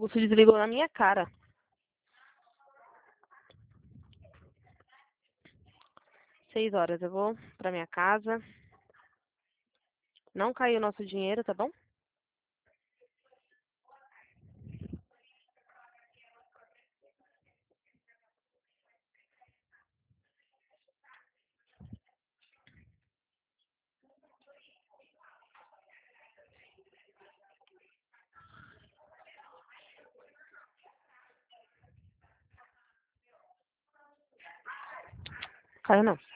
fogo, se desligou na minha cara. Seis horas, eu vou pra minha casa. Não caiu o nosso dinheiro, tá bom? Caiu não.